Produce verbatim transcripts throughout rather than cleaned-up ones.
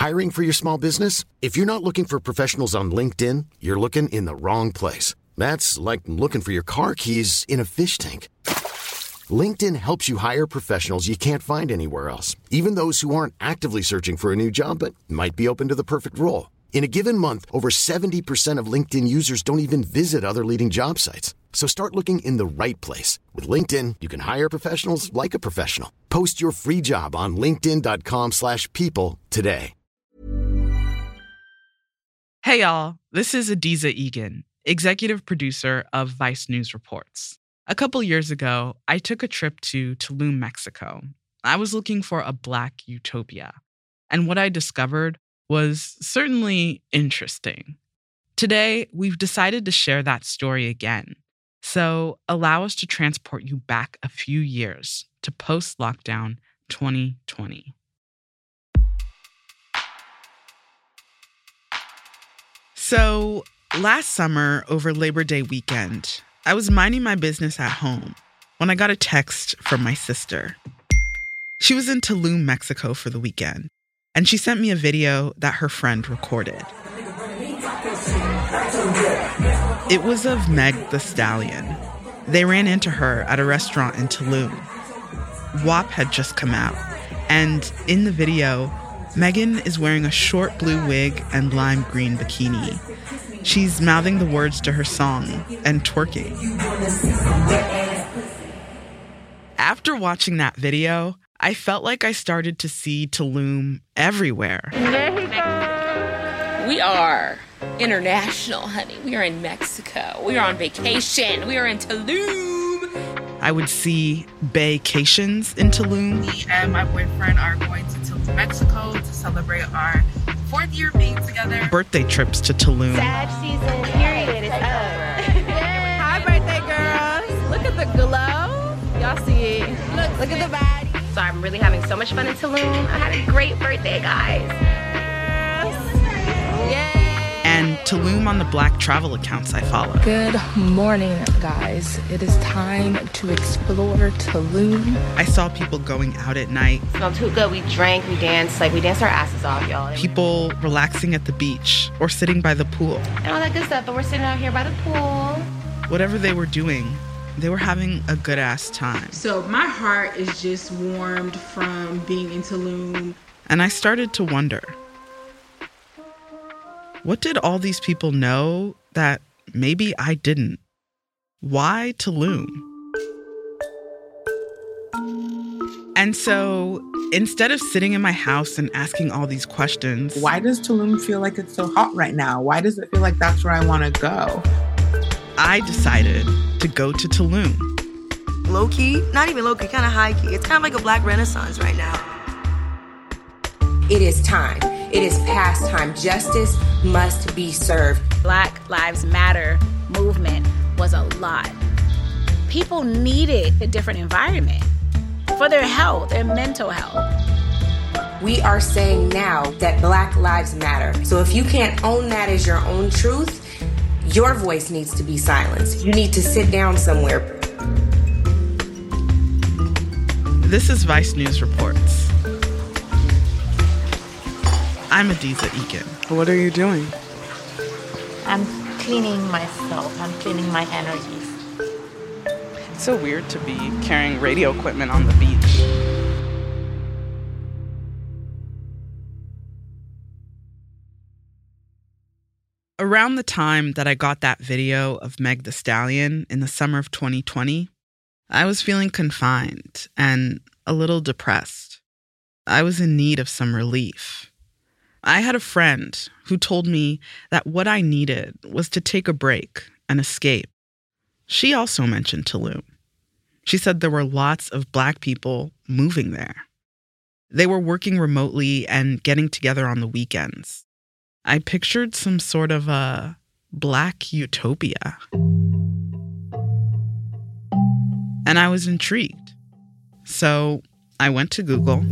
Hiring for your small business? If you're not looking for professionals on LinkedIn, you're looking in the wrong place. That's like looking for your car keys in a fish tank. LinkedIn helps you hire professionals you can't find anywhere else, even those who aren't actively searching for a new job but might be open to the perfect role. In a given month, over seventy percent of LinkedIn users don't even visit other leading job sites. So start looking in the right place. With LinkedIn, you can hire professionals like a professional. Post your free job on linkedin.com slash people today. Hey, y'all. This is Adizah Eghan, executive producer of Vice News Reports. A couple years ago, I took a trip to Tulum, Mexico. I was looking for a Black utopia. And what I discovered was certainly interesting. Today, we've decided to share that story again. So allow us to transport you back a few years to post-lockdown twenty twenty. So last summer, over Labor Day weekend, I was minding my business at home when I got a text from my sister. She was in Tulum, Mexico for the weekend, and she sent me a video that her friend recorded. It was of Meg the Stallion. They ran into her at a restaurant in Tulum. W A P had just come out, and in the video, Megan is wearing a short blue wig and lime green bikini. She's mouthing the words to her song and twerking. After watching that video, I felt like I started to see Tulum everywhere. We are international, honey. We are in Mexico. We are on vacation. We are in Tulum. I would see vacations in Tulum. Me and my boyfriend are going to Tulum, Mexico to celebrate our fourth year being together. Birthday trips to Tulum. Sad season, period, is up. Hi, birthday girls. Look at the glow. Y'all see it. Look, look at the body. So I'm really having so much fun in Tulum. I had a great birthday, guys. Yay. And Tulum on the Black travel accounts I follow. Good morning, guys. It is time to explore Tulum. I saw people going out at night. Smelled too good. We drank, we danced, like we danced our asses off, y'all. People relaxing at the beach or sitting by the pool. And all that good stuff, but we're sitting out here by the pool. Whatever they were doing, they were having a good-ass time. So my heart is just warmed from being in Tulum. And I started to wonder, what did all these people know that maybe I didn't? Why Tulum? And so instead of sitting in my house and asking all these questions, why does Tulum feel like it's so hot right now? Why does it feel like that's where I want to go? I decided to go to Tulum. Low-key, not even low-key, kind of high-key. It's kind of like a Black Renaissance right now. It is time. It is past time. Justice must be served. Black Lives Matter movement was a lot. People needed a different environment for their health, their mental health. We are saying now that Black Lives Matter. So if you can't own that as your own truth, your voice needs to be silenced. You need to sit down somewhere. This is Vice News Reports. I'm Adizah Eghan. What are you doing? I'm cleaning myself. I'm cleaning my energies. It's so weird to be carrying radio equipment on the beach. Around the time that I got that video of Meg the Stallion in the summer of twenty twenty, I was feeling confined and a little depressed. I was in need of some relief. I had a friend who told me that what I needed was to take a break and escape. She also mentioned Tulum. She said there were lots of Black people moving there. They were working remotely and getting together on the weekends. I pictured some sort of a Black utopia. And I was intrigued. So I went to Google.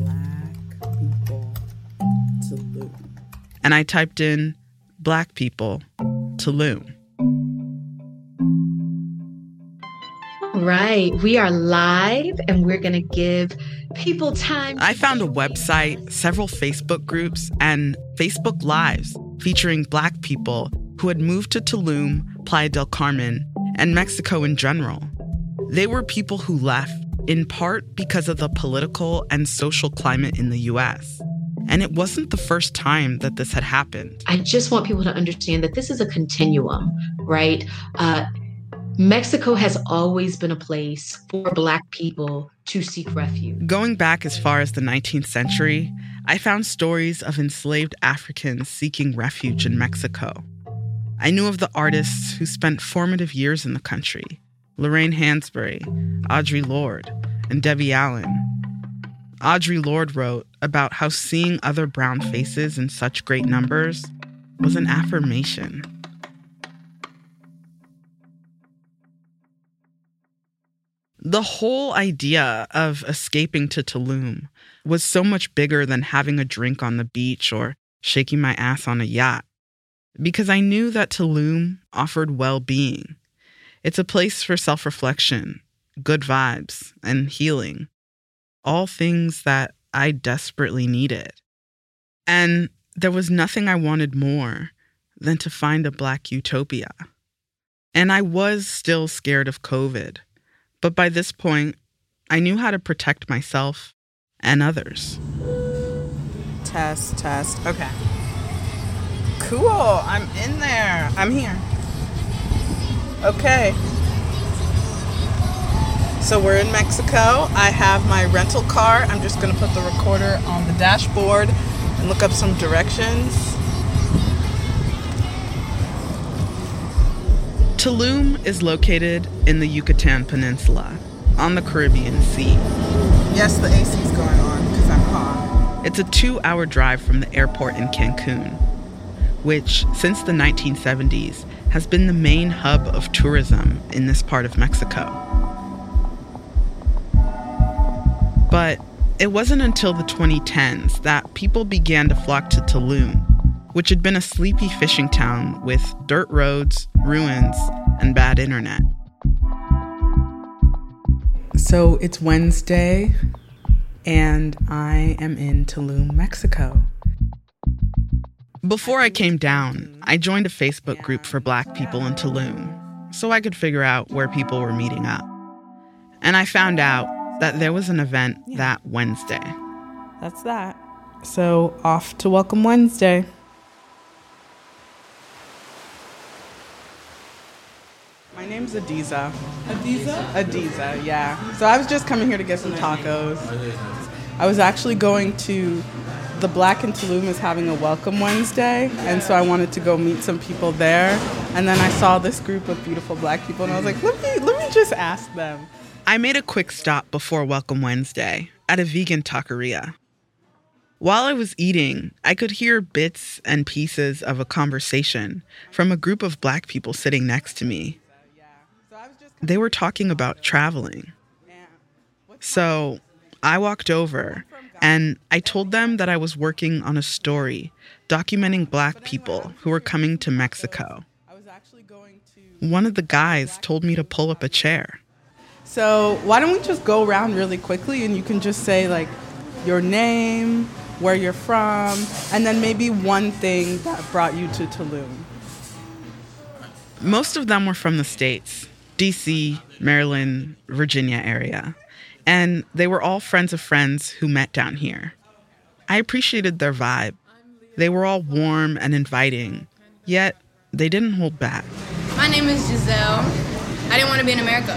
And I typed in Black people, Tulum. right, we are live and we're going to give people time. I found a website, several Facebook groups, and Facebook Lives featuring Black people who had moved to Tulum, Playa del Carmen, and Mexico in general. They were people who left, in part because of the political and social climate in the U S. And it wasn't the first time that this had happened. I just want people to understand that this is a continuum, right? Uh, Mexico has always been a place for Black people to seek refuge. Going back as far as the nineteenth century, I found stories of enslaved Africans seeking refuge in Mexico. I knew of the artists who spent formative years in the country: Lorraine Hansberry, Audre Lorde, and Debbie Allen. Audre Lorde wrote about how seeing other brown faces in such great numbers was an affirmation. The whole idea of escaping to Tulum was so much bigger than having a drink on the beach or shaking my ass on a yacht, because I knew that Tulum offered well-being. It's a place for self-reflection, good vibes, and healing, all things that I desperately needed. And there was nothing I wanted more than to find a Black utopia. And I was still scared of COVID. But by this point, I knew how to protect myself and others. Test, test. Okay. Cool. I'm in there. I'm here. Okay. So we're in Mexico. I have my rental car. I'm just going to put the recorder on the dashboard and look up some directions. Tulum is located in the Yucatan Peninsula, on the Caribbean Sea. Yes, the A C's going on because I'm hot. It's a two-hour drive from the airport in Cancun, which, since the nineteen seventies, has been the main hub of tourism in this part of Mexico. But it wasn't until the twenty tens that people began to flock to Tulum, which had been a sleepy fishing town with dirt roads, ruins, and bad internet. So it's Wednesday, and I am in Tulum, Mexico. Before I came down, I joined a Facebook group for Black people in Tulum, so I could figure out where people were meeting up. And I found out that there was an event that Wednesday. That's that. So off to Welcome Wednesday. My name's Adiza. Adiza? Adiza, yeah. So I was just coming here to get some tacos. I was actually going to, the Black in Tulum is having a Welcome Wednesday, and so I wanted to go meet some people there. And then I saw this group of beautiful Black people, and I was like, let me, let me just ask them. I made a quick stop before Welcome Wednesday at a vegan taqueria. While I was eating, I could hear bits and pieces of a conversation from a group of Black people sitting next to me. They were talking about traveling. So I walked over and I told them that I was working on a story documenting Black people who were coming to Mexico. One of the guys told me to pull up a chair. So why don't we just go around really quickly and you can just say like your name, where you're from, and then maybe one thing that brought you to Tulum. Most of them were from the States. D C, Maryland, Virginia area. And they were all friends of friends who met down here. I appreciated their vibe. They were all warm and inviting, yet they didn't hold back. My name is Giselle. I didn't want to be in America.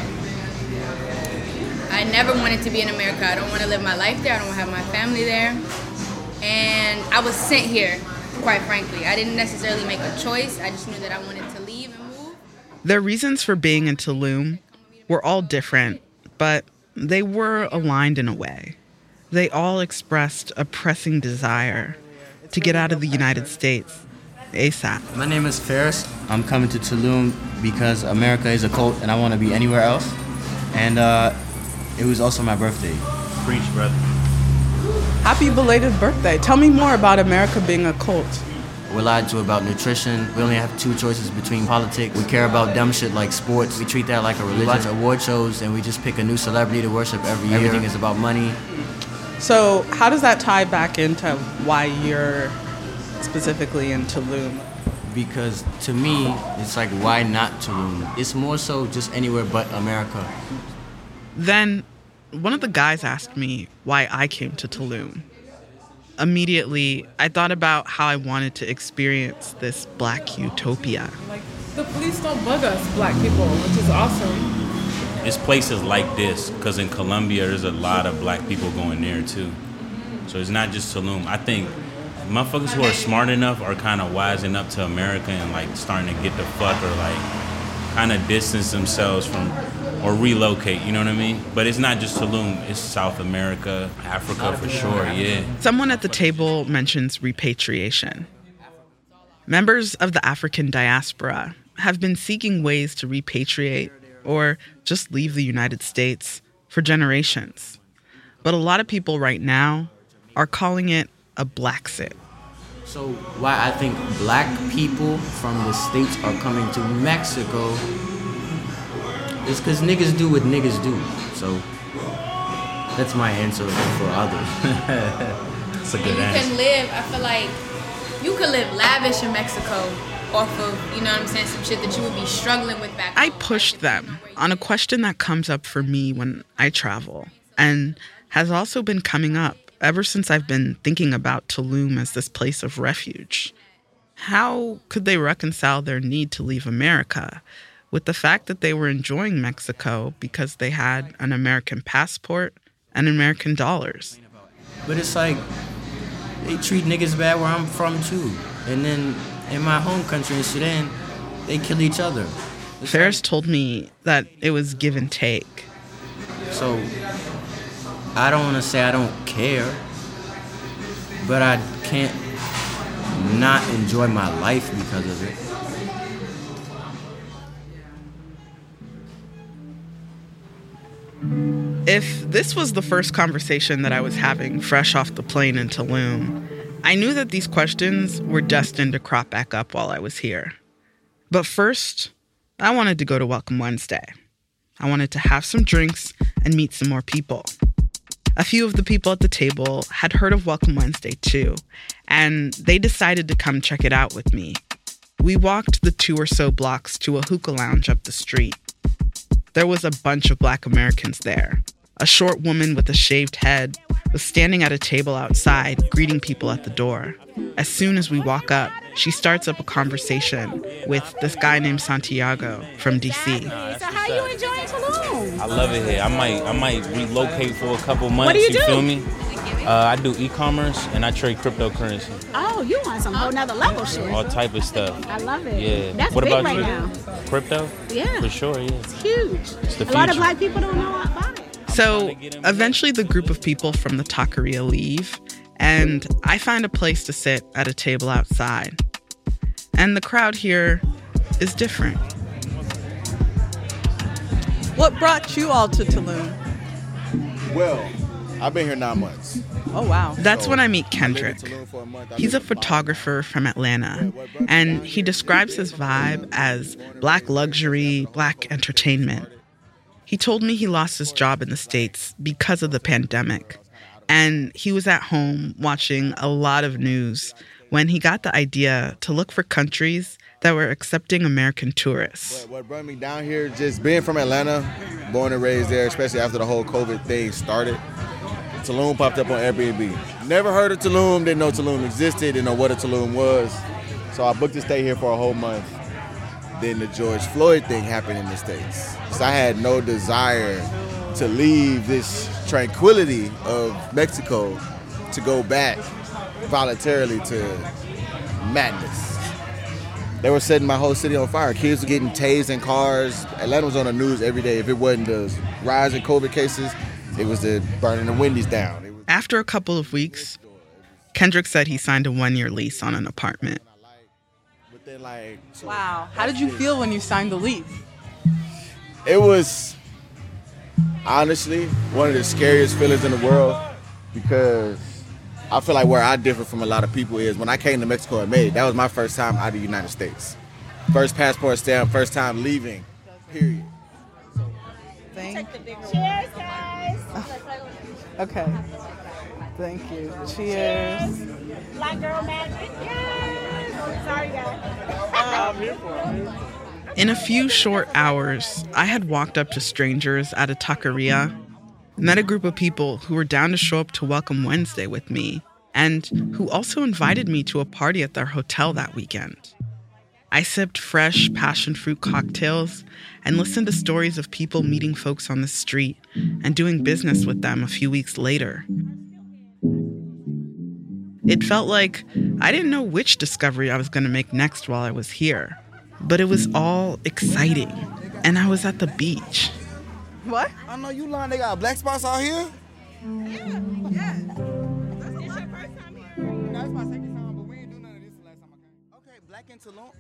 I never wanted to be in America. I don't want to live my life there. I don't want to have my family there. And I was sent here, quite frankly. I didn't necessarily make a choice. I just knew that I wanted to leave and move. Their reasons for being in Tulum were all different, but they were aligned in a way. They all expressed a pressing desire to get out of the United States ASAP. My name is Ferris. I'm coming to Tulum because America is a cult and I want to be anywhere else. And uh, it was also my birthday. Preach, brother. Happy belated birthday. Tell me more about America being a cult. We're lied to about nutrition. We only have two choices between politics. We care about dumb shit like sports. We treat that like a religion. We watch award shows and we just pick a new celebrity to worship every year. Everything is about money. So how does that tie back into why you're specifically in Tulum? Because to me, it's like, why not Tulum? It's more so just anywhere but America. Then one of the guys asked me why I came to Tulum. Immediately, I thought about how I wanted to experience this black utopia. Like, the police don't bug us, black people, which is awesome. It's places like this, because in Colombia, there's a lot of black people going there, too. So it's not just Tulum. I think motherfuckers who are smart enough are kind of wising up to America and, like, starting to get the fuck or, like, kind of distance themselves from, or relocate, you know what I mean? But it's not just Tulum, it's South America, Africa for sure, yeah. Someone at the table mentions repatriation. Members of the African diaspora have been seeking ways to repatriate or just leave the United States for generations. But a lot of people right now are calling it a Blaxit. So why I think black people from the States are coming to Mexico is because niggas do what niggas do. So that's my answer for others. That's a good and you answer. can live, I feel like, you could live lavish in Mexico off of, you know what I'm saying, some shit that you would be struggling with back I home. pushed them on a question that comes up for me when I travel and has also been coming up ever since I've been thinking about Tulum as this place of refuge. How could they reconcile their need to leave America with the fact that they were enjoying Mexico because they had an American passport and American dollars? But it's like, they treat niggas bad where I'm from too. And then in my home country in Sudan, they kill each other. It's Ferris like, told me that it was give and take. So I don't want to say I don't care, but I can't not enjoy my life because of it. If this was the first conversation that I was having fresh off the plane in Tulum, I knew that these questions were destined to crop back up while I was here. But first, I wanted to go to Welcome Wednesday. I wanted to have some drinks and meet some more people. A few of the people at the table had heard of Welcome Wednesday too, and they decided to come check it out with me. We walked the two or so blocks to a hookah lounge up the street. There was a bunch of Black Americans there. A short woman with a shaved head was standing at a table outside, greeting people at the door. As soon as we walk up, she starts up a conversation with this guy named Santiago from D C. So how you enjoying Tulum? I love it here. I might I might relocate for a couple months. What do you, you do? feel me? Uh, I do e-commerce and I trade cryptocurrency. Oh, you on some whole nother level shit. All type of stuff. I love it. Yeah. That's what big about right you? now. Crypto? Yeah. For sure, yeah. It's huge. It's the a lot of future. black people don't know about it. So eventually the group of people from the taqueria leave, and I find a place to sit at a table outside. And the crowd here is different. What brought you all to Tulum? Well, I've been here nine months. Oh, wow. That's So, when I meet I Kendrick. lived in Tulum for a month. I He's a lived in Bali. photographer from Atlanta, and he describes his vibe as black luxury, black entertainment. He told me he lost his job in the States because of the pandemic, and he was at home watching a lot of news when he got the idea to look for countries that were accepting American tourists. What, what brought me down here, just being from Atlanta, born and raised there, especially after the whole COVID thing started, Tulum popped up on Airbnb. Never heard of Tulum, didn't know Tulum existed, didn't know what a Tulum was. So I booked to stay here for a whole month. Then the George Floyd thing happened in the States. So I had no desire to leave this tranquility of Mexico to go back voluntarily to madness. They were setting my whole city on fire. Kids were getting tased in cars. Atlanta was on the news every day. If it wasn't the rise in COVID cases, it was the burning the Wendy's down. It was- After a couple of weeks, Kendrick said he signed a one-year lease on an apartment. But then, like, so Wow. How did you feel when you signed the lease? it was honestly one of the scariest feelings in the world because I feel like where I differ from a lot of people is when I came to Mexico and made it, that was my first time out of the United States. First passport stamp, first time leaving, period. Thank you. Cheers, guys. Okay. Thank you. Cheers. Black girl magic. Yes. Sorry, guys. I'm here for it. In a few short hours, I had walked up to strangers at a taqueria, met a group of people who were down to show up to Welcome Wednesday with me, and who also invited me to a party at their hotel that weekend. I sipped fresh passion fruit cocktails and listened to stories of people meeting folks on the street and doing business with them a few weeks later. It felt like I didn't know which discovery I was going to make next while I was here, but it was all exciting, and I was at the beach. What? I know you lying. They got black spots out here? Yeah, yeah. This is your first time here. No, it's my second time, but we ain't do none of this the last time I came. Okay, black in Tulum?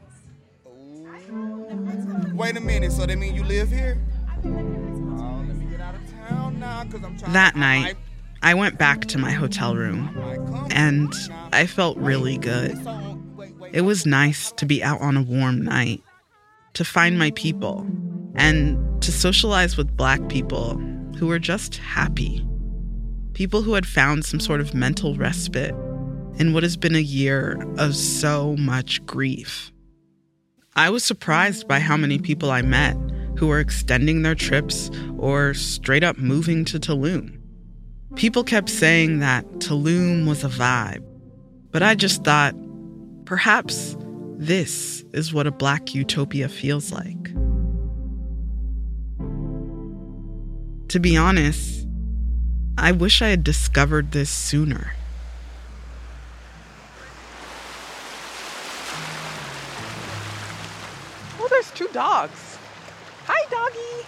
Yes. Oh. Wait a minute, so that mean you live here? Oh, let me get out of town now, because I'm trying That to... night, I went back to my hotel room, and I felt really good. It was nice to be out on a warm night, to find my people, and to socialize with Black people who were just happy. People who had found some sort of mental respite in what has been a year of so much grief. I was surprised by how many people I met who were extending their trips or straight up moving to Tulum. People kept saying that Tulum was a vibe, but I just thought, perhaps this is what a Black utopia feels like. To be honest, I wish I had discovered this sooner. Oh, there's two dogs. Hi, doggy.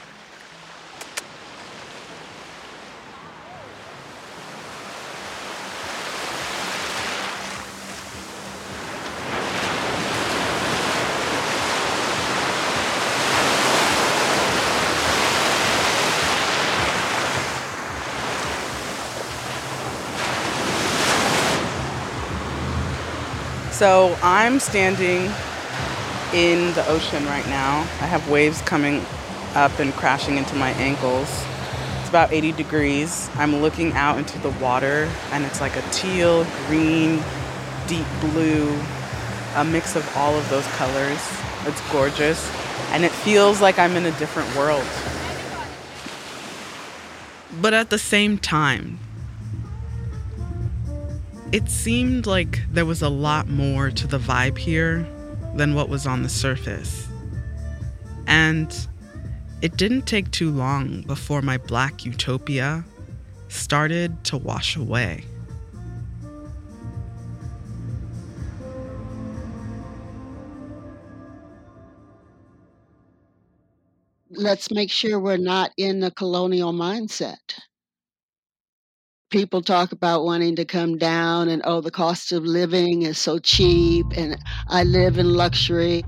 So I'm standing in the ocean right now. I have waves coming up and crashing into my ankles. It's about eighty degrees. I'm looking out into the water, and it's like a teal, green, deep blue, a mix of all of those colors. It's gorgeous, and it feels like I'm in a different world. But at the same time, it seemed like there was a lot more to the vibe here than what was on the surface. And it didn't take too long before my Black utopia started to wash away. Let's make sure we're not in the colonial mindset. People talk about wanting to come down and, oh, the cost of living is so cheap and I live in luxury.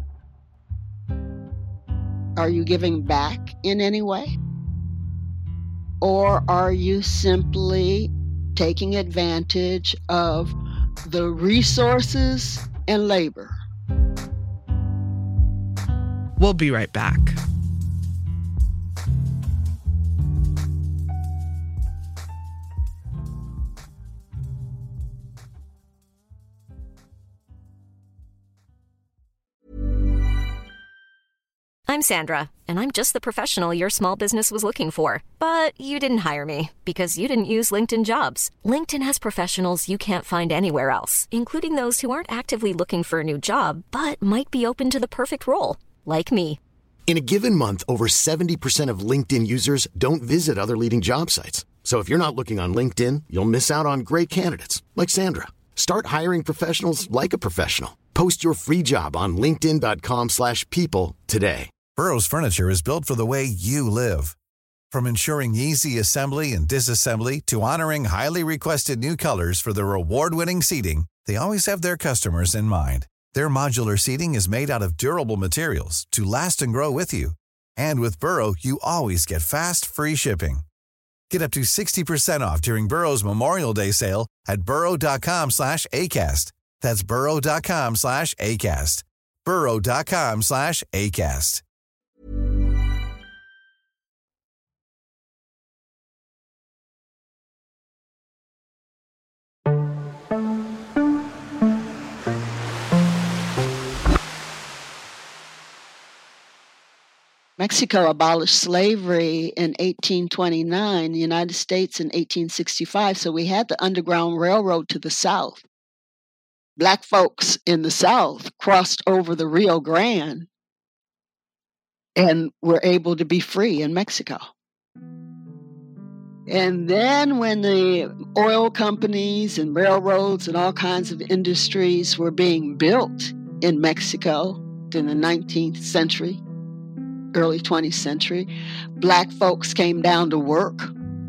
Are you giving back in any way? Or are you simply taking advantage of the resources and labor? We'll be right back. I'm Sandra, and I'm just the professional your small business was looking for. But you didn't hire me because you didn't use LinkedIn Jobs. LinkedIn has professionals you can't find anywhere else, including those who aren't actively looking for a new job, but might be open to the perfect role, like me. In a given month, over seventy percent of LinkedIn users don't visit other leading job sites. So if you're not looking on LinkedIn, you'll miss out on great candidates like Sandra. Start hiring professionals like a professional. Post your free job on linkedin dot com slash people today. Burrow's furniture is built for the way you live. From ensuring easy assembly and disassembly to honoring highly requested new colors for their award-winning seating, they always have their customers in mind. Their modular seating is made out of durable materials to last and grow with you. And with Burrow, you always get fast, free shipping. Get up to sixty percent off during Burrow's Memorial Day sale at burrow.com slash ACAST. That's burrow.com slash ACAST. burrow.com slash ACAST. Mexico abolished slavery in eighteen twenty-nine, the United States in eighteen sixty-five, so we had the Underground Railroad to the south. Black folks in the south crossed over the Rio Grande and were able to be free in Mexico. And then when the oil companies and railroads and all kinds of industries were being built in Mexico in the nineteenth century, early twentieth century, Black folks came down to work.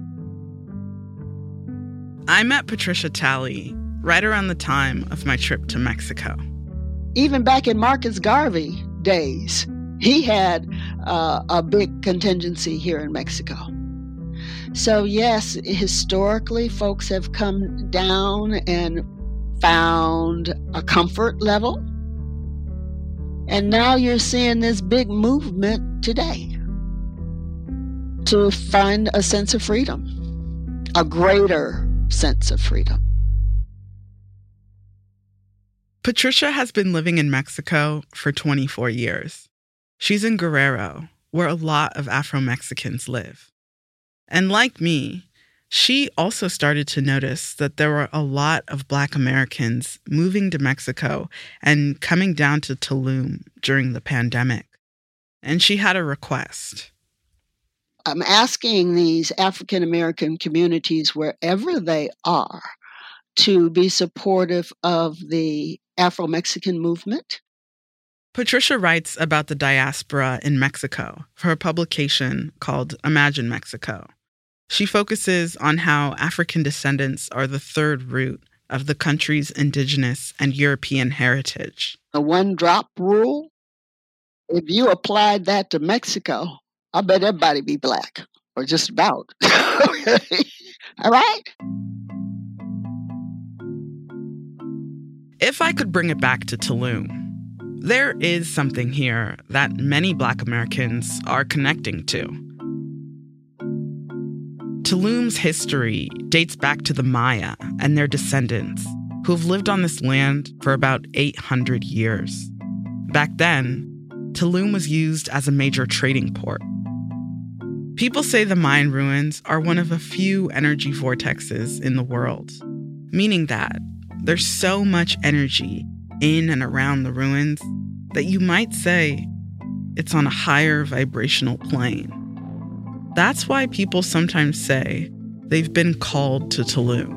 I met Patricia Talley right around the time of my trip to Mexico. Even back in Marcus Garvey days, he had uh, a big contingency here in Mexico. So yes, historically, folks have come down and found a comfort level. And now you're seeing this big movement today to find a sense of freedom, a greater sense of freedom. Patricia has been living in Mexico for twenty-four years. She's in Guerrero, where a lot of Afro-Mexicans live. And like me, she also started to notice that there were a lot of Black Americans moving to Mexico and coming down to Tulum during the pandemic. And she had a request. I'm asking these African American communities, wherever they are, to be supportive of the Afro-Mexican movement. Patricia writes about the diaspora in Mexico for a publication called Imagine Mexico. She focuses on how African descendants are the third root of the country's indigenous and European heritage. A one-drop rule, if you applied that to Mexico, I bet everybody be Black, or just about. All right? If I could bring it back to Tulum, there is something here that many Black Americans are connecting to. Tulum's history dates back to the Maya and their descendants, who have lived on this land for about eight hundred years. Back then, Tulum was used as a major trading port. People say the Mayan ruins are one of a few energy vortexes in the world, meaning that there's so much energy in and around the ruins that you might say it's on a higher vibrational plane. That's why people sometimes say they've been called to Tulum.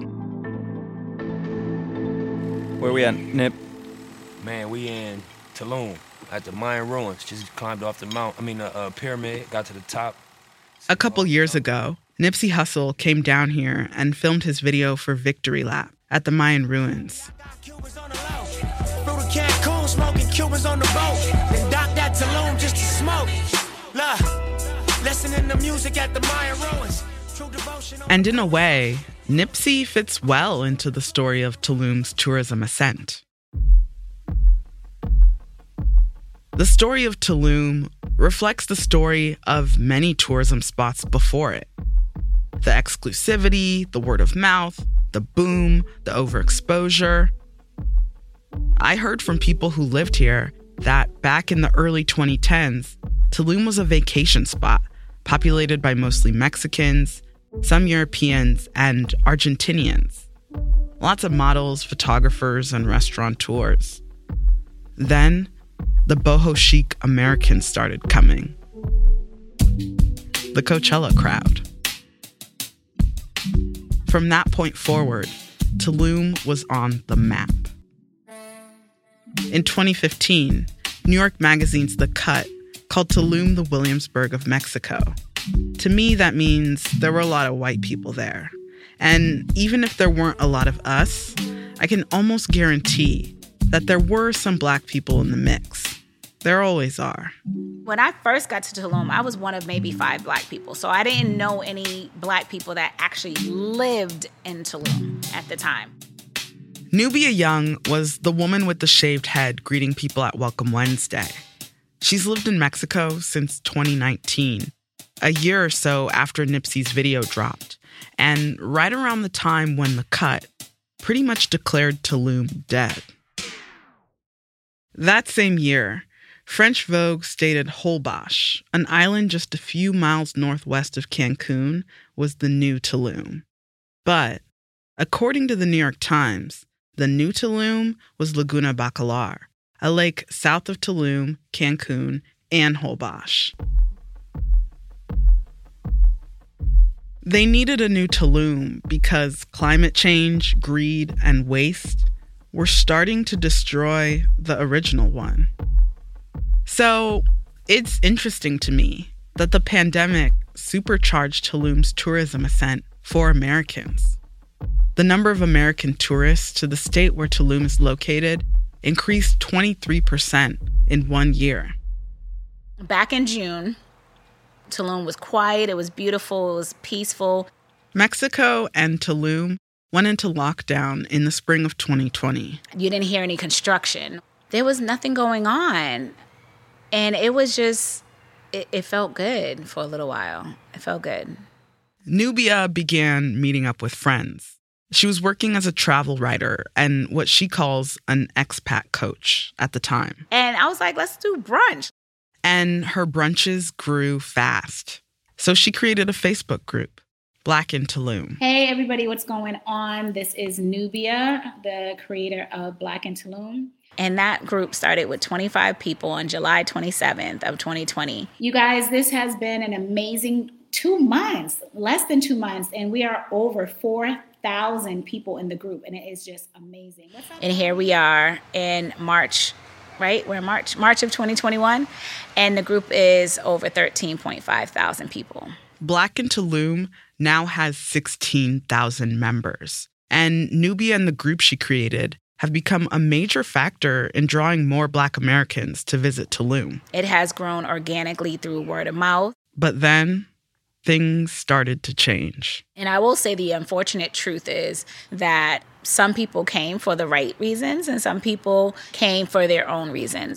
Where we at, Nip? Man, we in Tulum at the Mayan ruins. Just climbed off the mount, I mean, the uh, pyramid, got to the top. A couple years ago, Nipsey Hussle came down here and filmed his video for Victory Lap at the Mayan ruins. Cancun, smoking Cubans on the boat. Then docked at Tulum just to smoke. Look, listening to music at the Mayan ruins. True devotion. And in a way, Nipsey fits well into the story of Tulum's tourism ascent. The story of Tulum reflects the story of many tourism spots before it. The exclusivity, the word of mouth, the boom, the overexposure. I heard from people who lived here that back in the early twenty tens, Tulum was a vacation spot populated by mostly Mexicans, some Europeans, and Argentinians. Lots of models, photographers, and restaurateurs. Then, the boho chic Americans started coming. The Coachella crowd. From that point forward, Tulum was on the map. In twenty fifteen, New York Magazine's The Cut called Tulum the Williamsburg of Mexico. To me, that means there were a lot of white people there. And even if there weren't a lot of us, I can almost guarantee that there were some Black people in the mix. There always are. When I first got to Tulum, I was one of maybe five black people. So I didn't know any black people that actually lived in Tulum at the time. Nubia Young was the woman with the shaved head greeting people at Welcome Wednesday. She's lived in Mexico since twenty nineteen, a year or so after Nipsey's video dropped, and right around the time when The Cut pretty much declared Tulum dead. That same year, French Vogue stated Holbox, an island just a few miles northwest of Cancun, was the new Tulum. But, according to the New York Times, the new Tulum was Laguna Bacalar, a lake south of Tulum, Cancun, and Holbox. They needed a new Tulum because climate change, greed, and waste were starting to destroy the original one. So, it's interesting to me that the pandemic supercharged Tulum's tourism ascent for Americans. The number of American tourists to the state where Tulum is located increased twenty-three percent in one year. Back in June, Tulum was quiet, it was beautiful, it was peaceful. Mexico and Tulum went into lockdown in the spring of twenty twenty. You didn't hear any construction. There was nothing going on. And it was just, it, it felt good for a little while. It felt good. Nubia began meeting up with friends. She was working as a travel writer and what she calls an expat coach at the time. And I was like, let's do brunch. And her brunches grew fast. So she created a Facebook group, Black in Tulum. Hey, everybody, what's going on? This is Nubia, the creator of Black in Tulum. And that group started with twenty-five people on July twenty-seventh of twenty twenty. You guys, this has been an amazing two months, less than two months, and we are over four thousand people in the group, and it is just amazing. And here we are in March, right? We're in March, March of twenty twenty-one, and the group is over thirteen point five thousand people. Black in Tulum now has sixteen thousand members, and Nubia and the group she created have become a major factor in drawing more Black Americans to visit Tulum. It has grown organically through word of mouth. But then things started to change. And I will say the unfortunate truth is that some people came for the right reasons and some people came for their own reasons.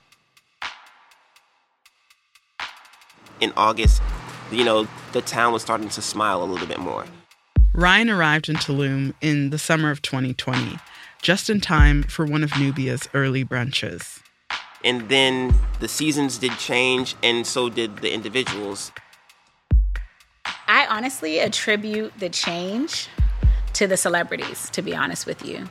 In August, you know, the town was starting to smile a little bit more. Ryan arrived in Tulum in the summer of twenty twenty, just in time for one of Nubia's early brunches. And then the seasons did change, and so did the individuals. I honestly attribute the change to the celebrities, to be honest with you.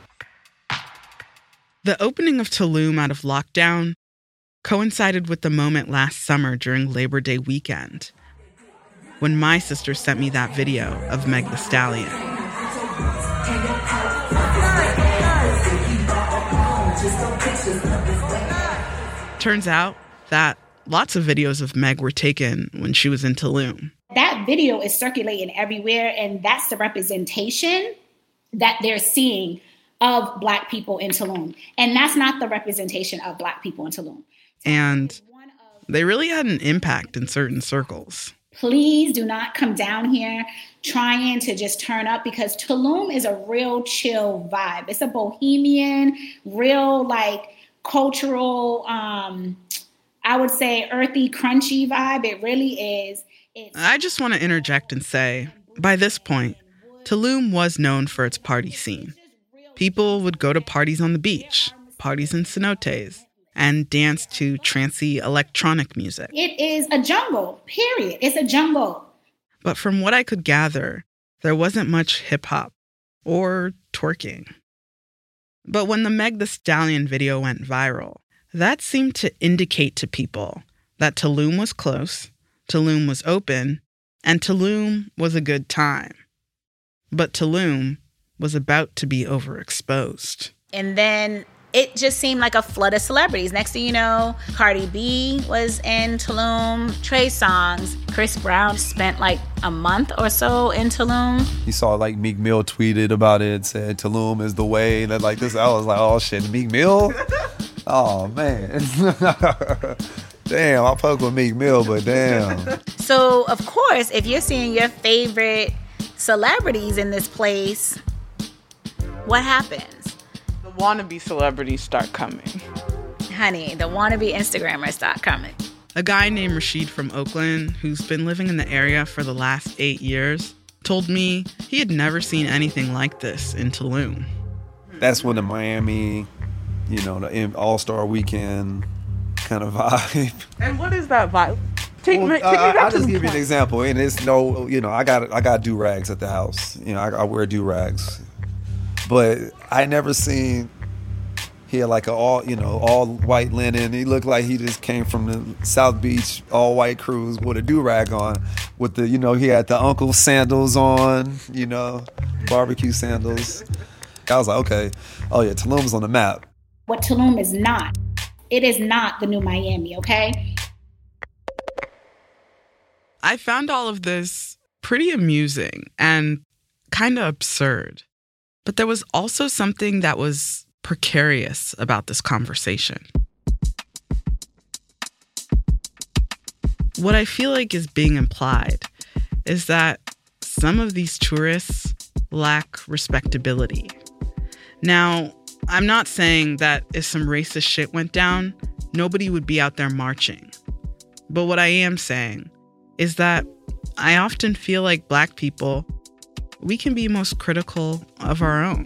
The opening of Tulum out of lockdown coincided with the moment last summer during Labor Day weekend, when my sister sent me that video of Meg Thee Stallion. Turns out that lots of videos of Meg were taken when she was in Tulum. That video is circulating everywhere, and that's the representation that they're seeing of Black people in Tulum. And that's not the representation of Black people in Tulum. And they really had an impact in certain circles. Please do not come down here trying to just turn up, because Tulum is a real chill vibe. It's a bohemian, real like cultural, um, I would say earthy, crunchy vibe. It really is. It's- I just want to interject and say, by this point, Tulum was known for its party scene. People would go to parties on the beach, parties in cenotes, and dance to trancy electronic music. It is a jungle, period. It's a jungle. But from what I could gather, there wasn't much hip-hop or twerking. But when the Meg Thee Stallion video went viral, that seemed to indicate to people that Tulum was close, Tulum was open, and Tulum was a good time. But Tulum was about to be overexposed. And then it just seemed like a flood of celebrities. Next thing you know, Cardi B was in Tulum, Trey Songz, Chris Brown spent like a month or so in Tulum. You saw like Meek Mill tweeted about it, said Tulum is the way. That like this, I was like, oh shit, Meek Mill? Oh man. Damn, I fuck with Meek Mill, but damn. So, of course, if you're seeing your favorite celebrities in this place, what happens? The wannabe celebrities start coming. Honey, the wannabe Instagrammers start coming. A guy named Rashid from Oakland, who's been living in the area for the last eight years, told me he had never seen anything like this in Tulum. That's when the Miami, you know, the All-Star Weekend kind of vibe. And what is that vibe? Take well, me, take uh, me back I'll to just the give you point. an example. And it's no, you know, I got I got do-rags at the house. You know, I, I wear do-rags. But I never seen, he had like a all, you know, all white linen. He looked like he just came from the South Beach all white cruise with a do-rag on. With the, you know, he had the uncle sandals on, you know, barbecue sandals. I was like, okay, oh yeah, Tulum's on the map. What Tulum is not. It is not the new Miami, okay? I found all of this pretty amusing and kind of absurd. But there was also something that was precarious about this conversation. What I feel like is being implied is that some of these tourists lack respectability. Now, I'm not saying that if some racist shit went down, nobody would be out there marching. But what I am saying is that I often feel like Black people, we can be most critical of our own.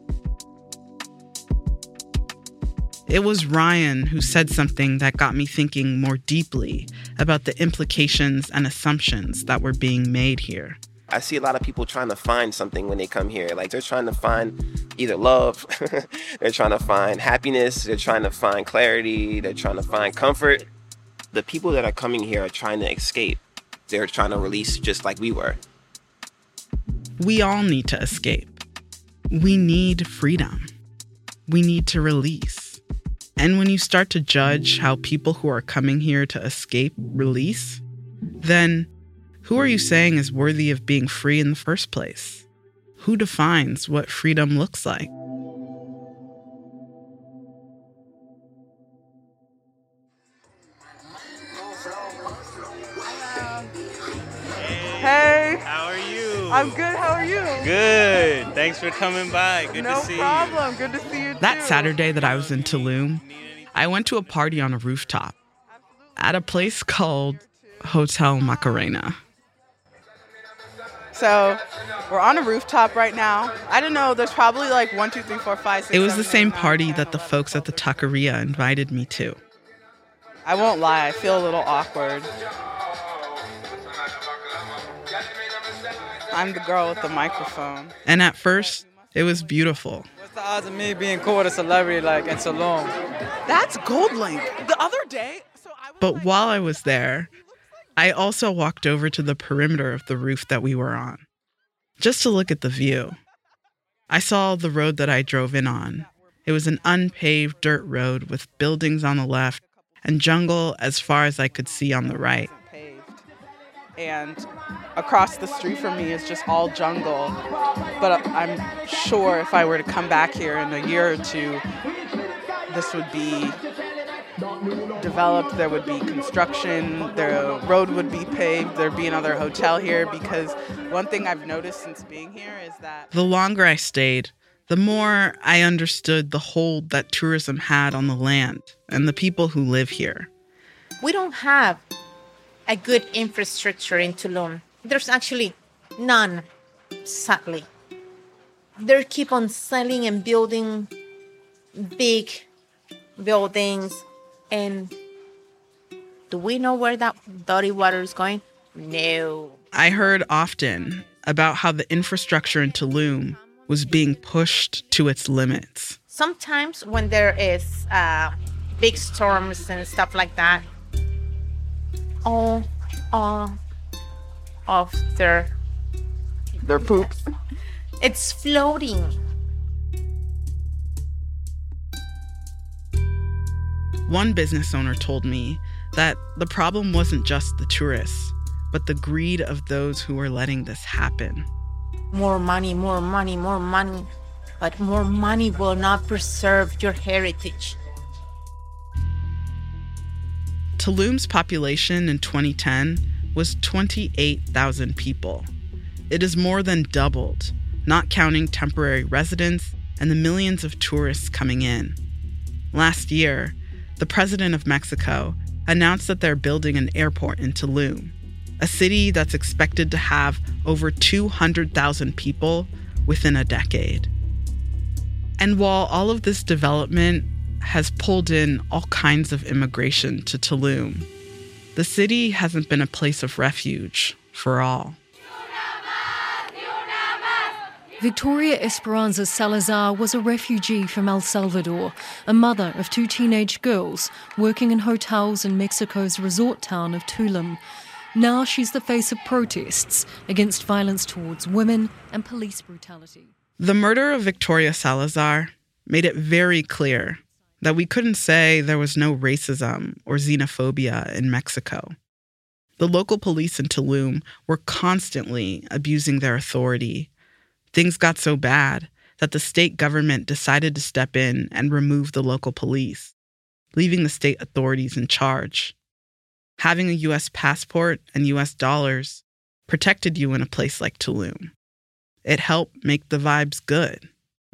It was Ryan who said something that got me thinking more deeply about the implications and assumptions that were being made here. I see a lot of people trying to find something when they come here. Like, they're trying to find either love, they're trying to find happiness, they're trying to find clarity, they're trying to find comfort. The people that are coming here are trying to escape. They're trying to release just like we were. We all need to escape. We need freedom. We need to release. And when you start to judge how people who are coming here to escape release, then who are you saying is worthy of being free in the first place? Who defines what freedom looks like? Hey. How are you? I'm good. How are you? Good. Thanks for coming by. Good no to see problem. you. Good to see you too. That Saturday that I was in Tulum, I went to a party on a rooftop at a place called Hotel Macarena. So we're on a rooftop right now. I don't know. There's probably like one, two, three, four, five, six. It was seven, the same eight, nine, party ten, that the eleven, folks at the Taqueria invited me to. I won't lie. I feel a little awkward. I'm the girl with the microphone. And at first, it was beautiful. What's the odds of me being cool with a celebrity like in Tulum? That's Gold Link. The other day. So I was But like, while I was there, I also walked over to the perimeter of the roof that we were on, just to look at the view. I saw the road that I drove in on. It was an unpaved dirt road with buildings on the left and jungle as far as I could see on the right. And across the street from me is just all jungle. But I'm sure if I were to come back here in a year or two, this would be developed, there would be construction, the road would be paved, there'd be another hotel here, because one thing I've noticed since being here is that The longer I stayed, the more I understood the hold that tourism had on the land and the people who live here. We don't have a good infrastructure in Tulum. There's actually none, sadly. They keep on selling and building big buildings. And do we know where that dirty water is going? No. I heard often about how the infrastructure in Tulum was being pushed to its limits. Sometimes when there is uh, big storms and stuff like that, all, all of their... Their poops. It's floating. One business owner told me that the problem wasn't just the tourists, but the greed of those who were letting this happen. More money, more money, more money. But more money will not preserve your heritage. Tulum's population in twenty ten was twenty-eight thousand people. It has more than doubled, not counting temporary residents and the millions of tourists coming in. Last year, the president of Mexico announced that they're building an airport in Tulum, a city that's expected to have over two hundred thousand people within a decade. And while all of this development has pulled in all kinds of immigration to Tulum, the city hasn't been a place of refuge for all. Victoria Esperanza Salazar was a refugee from El Salvador, a mother of two teenage girls working in hotels in Mexico's resort town of Tulum. Now she's the face of protests against violence towards women and police brutality. The murder of Victoria Salazar made it very clear that we couldn't say there was no racism or xenophobia in Mexico. The local police in Tulum were constantly abusing their authority. Things got so bad that the state government decided to step in and remove the local police, leaving the state authorities in charge. Having a U S passport and U S dollars protected you in a place like Tulum. It helped make the vibes good.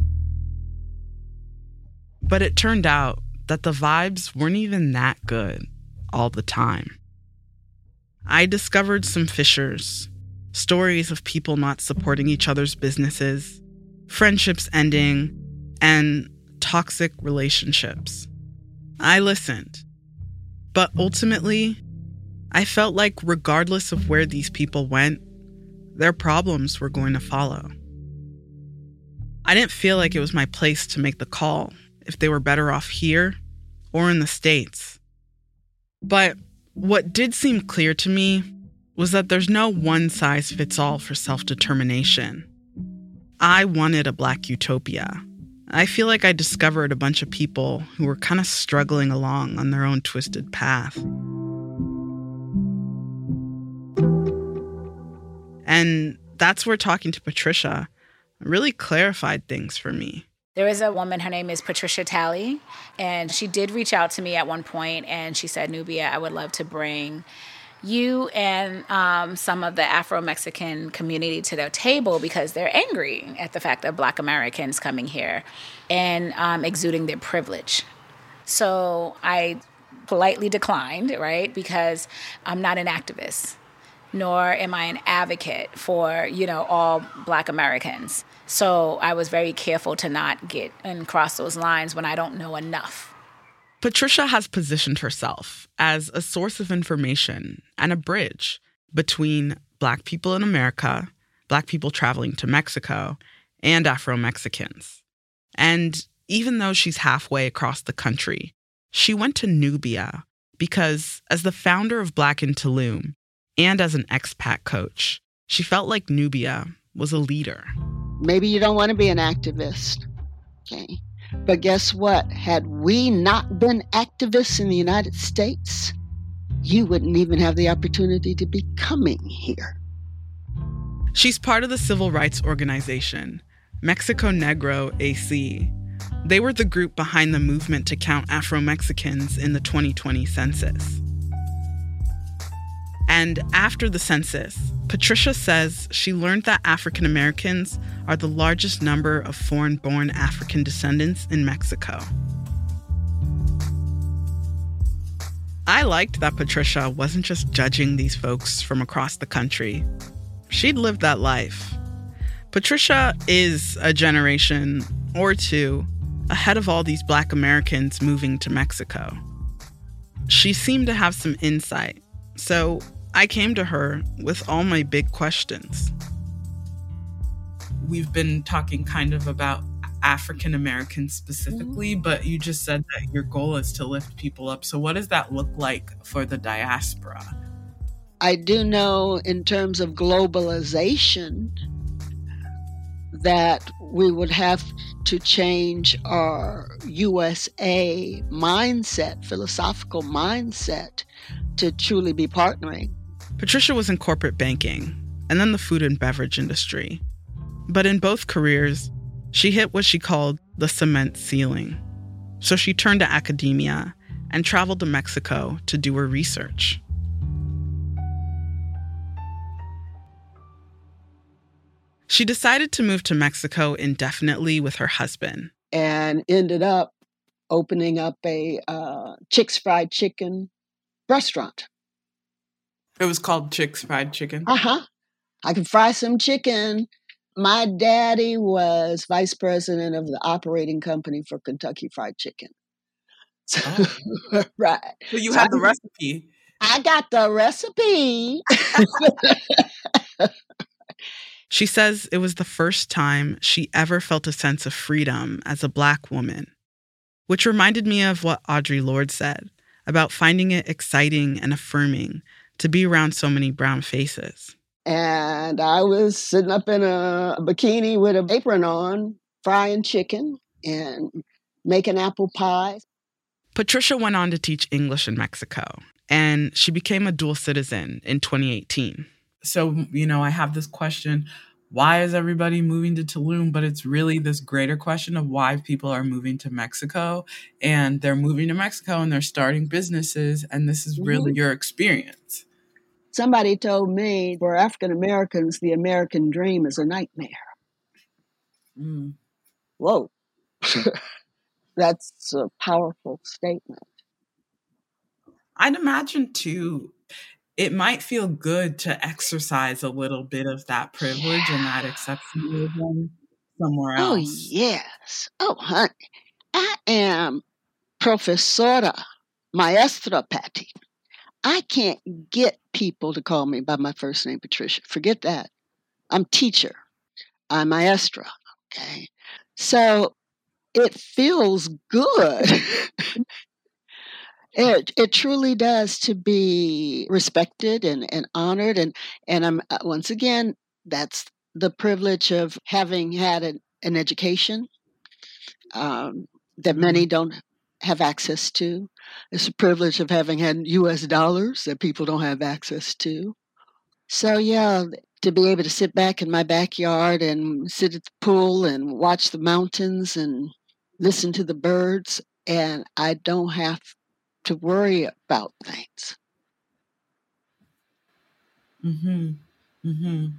But it turned out that the vibes weren't even that good all the time. I discovered some fissures, stories of people not supporting each other's businesses, friendships ending, and toxic relationships. I listened. But ultimately, I felt like regardless of where these people went, their problems were going to follow. I didn't feel like it was my place to make the call if they were better off here or in the States. But what did seem clear to me was that there's no one-size-fits-all for self-determination. I wanted a Black utopia. I feel like I discovered a bunch of people who were kind of struggling along on their own twisted path. And that's where talking to Patricia really clarified things for me. There is a woman, her name is Patricia Talley, and she did reach out to me at one point, and she said, Nubia, I would love to bring you and um, some of the Afro-Mexican community to their table because they're angry at the fact that Black Americans coming here and um, exuding their privilege. So I politely declined, right, because I'm not an activist, nor am I an advocate for, you know, all Black Americans. So I was very careful to not get and cross those lines when I don't know enough. Patricia has positioned herself as a source of information and a bridge between Black people in America, Black people traveling to Mexico, and Afro-Mexicans. And even though she's halfway across the country, she went to Nubia because as the founder of Black in Tulum and as an expat coach, she felt like Nubia was a leader. Maybe you don't want to be an activist, okay? But guess what? Had we not been activists in the United States, you wouldn't even have the opportunity to be coming here. She's part of the civil rights organization, Mexico Negro A C. They were the group behind the movement to count Afro-Mexicans in the twenty twenty census. And after the census, Patricia says she learned that African Americans are the largest number of foreign-born African descendants in Mexico. I liked that Patricia wasn't just judging these folks from across the country. She'd lived that life. Patricia is a generation or two ahead of all these Black Americans moving to Mexico. She seemed to have some insight, so I came to her with all my big questions. We've been talking kind of about African Americans specifically, but you just said that your goal is to lift people up. So what does that look like for the diaspora? I do know in terms of globalization that we would have to change our U S A mindset, philosophical mindset, to truly be partnering. Patricia was in corporate banking and then the food and beverage industry. But in both careers, she hit what she called the cement ceiling. So she turned to academia and traveled to Mexico to do her research. She decided to move to Mexico indefinitely with her husband. And ended up opening up a uh, Chick's Fried Chicken restaurant. It was called Chick's Fried Chicken? Uh-huh. I could fry some chicken. My daddy was vice president of the operating company for Kentucky Fried Chicken. So, oh. Right. So you so had I, the recipe. I got the recipe. She says it was the first time she ever felt a sense of freedom as a Black woman, which reminded me of what Audre Lorde said about finding it exciting and affirming to be around so many brown faces. And I was sitting up in a bikini with an apron on, frying chicken and making apple pie. Patricia went on to teach English in Mexico, and she became a dual citizen in twenty eighteen. So, you know, I have this question, why is everybody moving to Tulum? But it's really this greater question of why people are moving to Mexico, and they're moving to Mexico and they're starting businesses. And this is really mm-hmm. your experience. Somebody told me for African Americans, the American dream is a nightmare. Mm. Whoa. That's a powerful statement. I'd imagine, too, it might feel good to exercise a little bit of that privilege yeah. and that exceptionalism somewhere else. Oh, yes. Oh, honey. I am profesora, maestra Patty. I can't get people to call me by my first name, Patricia. Forget that. I'm teacher. I'm maestra. Okay. So it feels good. It it truly does to be respected and, and honored. And, and I'm uh, once again, that's the privilege of having had an, an education um, that many don't have access to. It's the privilege of having had U S dollars that people don't have access to. So yeah, to be able to sit back in my backyard and sit at the pool and watch the mountains and listen to the birds, and I don't have to worry about things. Mm-hmm. Mm-hmm.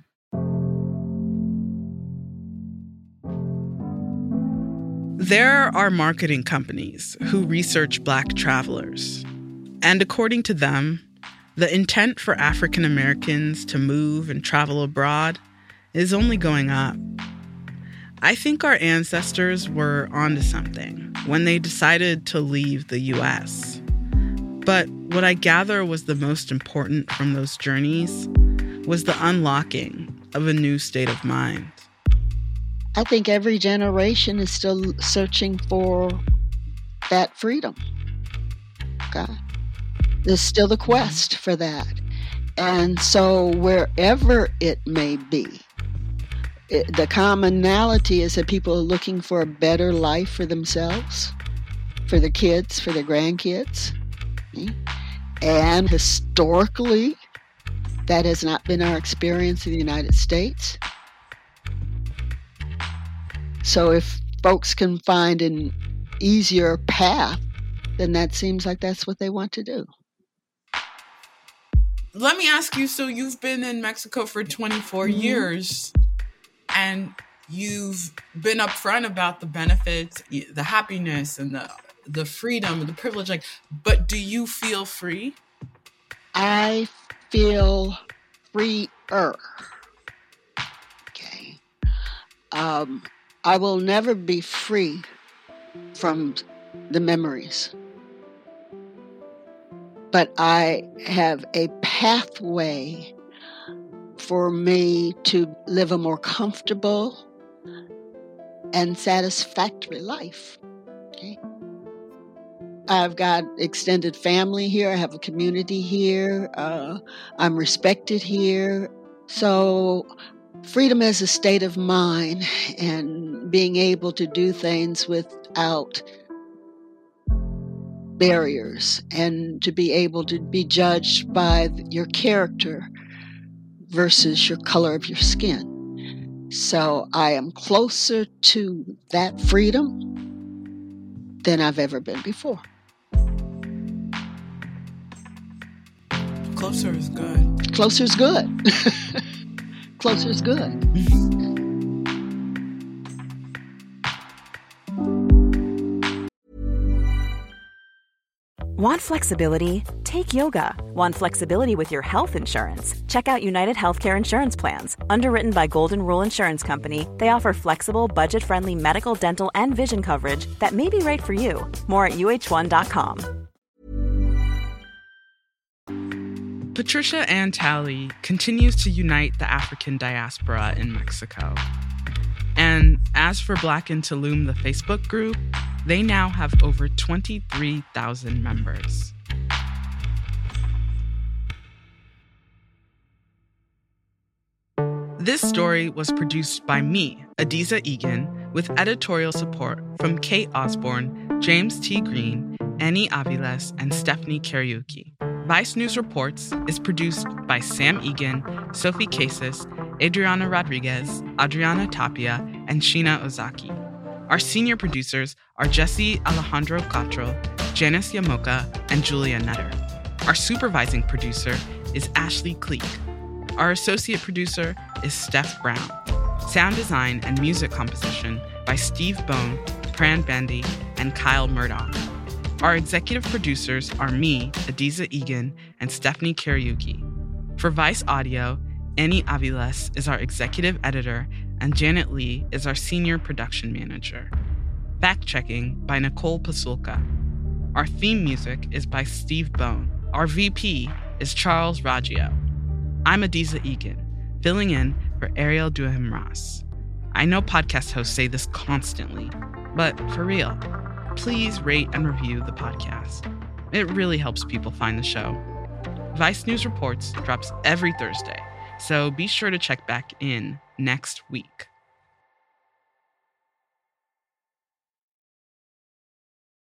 There are marketing companies who research Black travelers. And according to them, the intent for African Americans to move and travel abroad is only going up. I think our ancestors were onto something when they decided to leave the U S. But what I gather was the most important from those journeys was the unlocking of a new state of mind. I think every generation is still searching for that freedom. Okay? There's still the quest for that. And so wherever it may be, it, the commonality is that people are looking for a better life for themselves, for their kids, for their grandkids. And historically, that has not been our experience in the United States. So if folks can find an easier path, then that seems like that's what they want to do. Let me ask you, so you've been in Mexico for twenty-four mm-hmm. years, and you've been upfront about the benefits, the happiness, and the the freedom, the privilege. Like, but do you feel free? I feel freer. Okay. Um, I will never be free from the memories. But I have a pathway for me to live a more comfortable and satisfactory life. Okay. I've got extended family here. I have a community here. Uh, I'm respected here. So freedom is a state of mind, and being able to do things without barriers, and to be able to be judged by your character versus your color of your skin. So I am closer to that freedom than I've ever been before. Closer is good. Closer's good. Closer's good. Want flexibility? Take yoga. Want flexibility with your health insurance? Check out United Healthcare Insurance Plans. Underwritten by Golden Rule Insurance Company, they offer flexible, budget-friendly medical, dental, and vision coverage that may be right for you. More at U H one dot com. Patricia Ann Talley continues to unite the African diaspora in Mexico. And as for Black in Tulum, the Facebook group, they now have over twenty-three thousand members. This story was produced by me, Adiza Egan, with editorial support from Kate Osborne, James T. Green, Annie Aviles, and Stephanie Kariuki. Vice News Reports is produced by Sam Egan, Sophie Casas, Adriana Rodriguez, Adriana Tapia, and Sheena Ozaki. Our senior producers are Jesse Alejandro Castro, Janice Yamoka, and Julia Nutter. Our supervising producer is Ashley Cleek. Our associate producer is Steph Brown. Sound design and music composition by Steve Bone, Pran Bandy, and Kyle Murdoch. Our executive producers are me, Adiza Egan, and Stephanie Kariuki. For Vice Audio, Annie Aviles is our executive editor, and Janet Lee is our senior production manager. Fact-checking by Nicole Pasulka. Our theme music is by Steve Bone. Our V P is Charles Raggio. I'm Adiza Egan, filling in for Ariel Duham-Ross. I know podcast hosts say this constantly, but for real, please rate and review the podcast. It really helps people find the show. Vice News Reports drops every Thursday, so be sure to check back in next week.